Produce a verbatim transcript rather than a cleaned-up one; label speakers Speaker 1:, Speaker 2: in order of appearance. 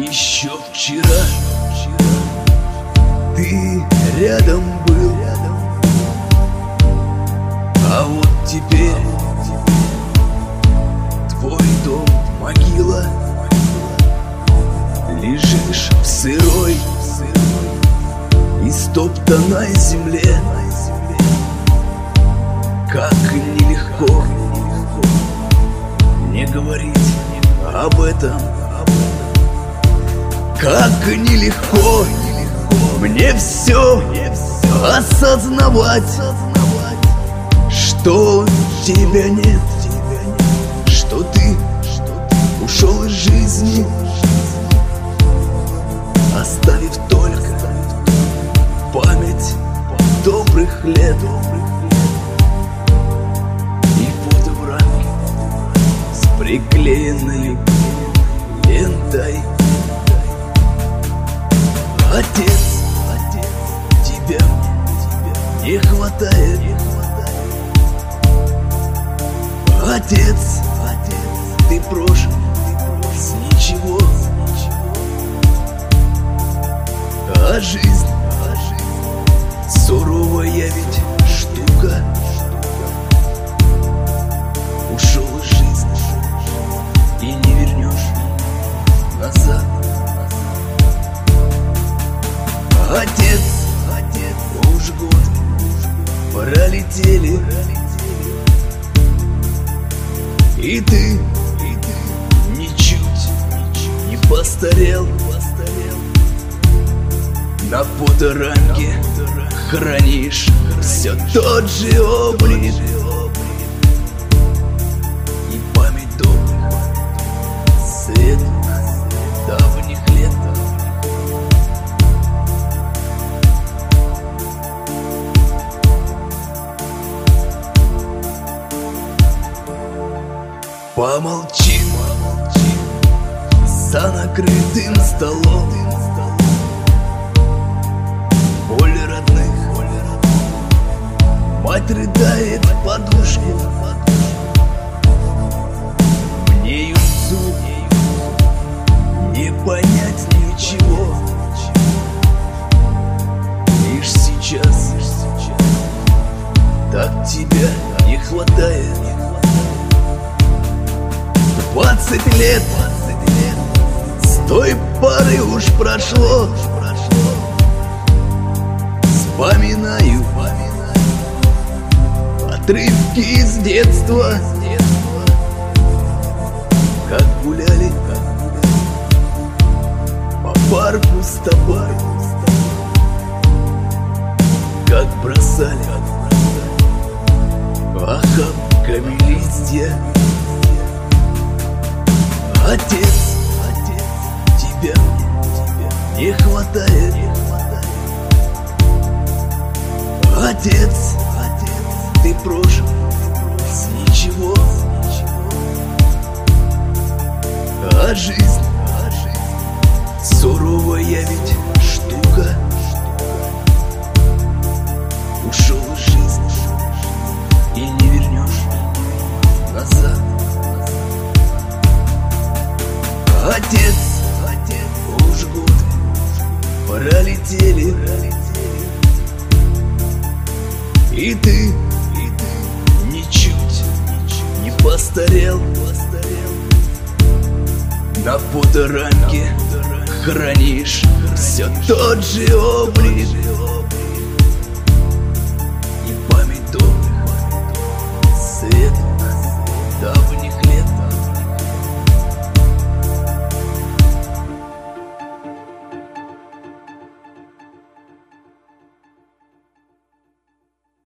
Speaker 1: Еще вчера ты рядом был, а вот теперь твой дом могила. Лежишь в сырой, истоптанной земле. Как нелегко не говорить об этом. Как нелегко мне все осознавать, что тебя нет, что ты ушел из жизни, оставив только память добрых лет и фото в рамке с приклеенной лентой. Отец, отец, тебя не хватает. Отец, отец, ты прожил с ничего. А жизнь, а жизнь суровая ведь штука. Ушел из жизни и не вернешь назад. Отец, отец, уж годы пролетели, и ты, и ты ничуть не постарел. На фоторамке хранишь все тот же облик и память добрых, светлых, давних лет. Помолчи, помолчи за накрытым столом. Боль родных, мать рыдает в подушку. Мне юнцу не понять ничего. Лишь сейчас так тебя не хватает. Двадцать лет с той поры уж прошло. Вспоминаю отрывки из детства, как гуляли по парку с тобой, как бросали охапками листья. Отец, отец, тебя не хватает. Отец, отец, ты прожил с ничего. А жизнь, а жизнь суровая ведь штука. Ушел из жизни и не вернешь назад. Отец, отец, уж годы пролетели, и ты, и ты ничуть не постарел. На фоторамке хранишь все тот же облик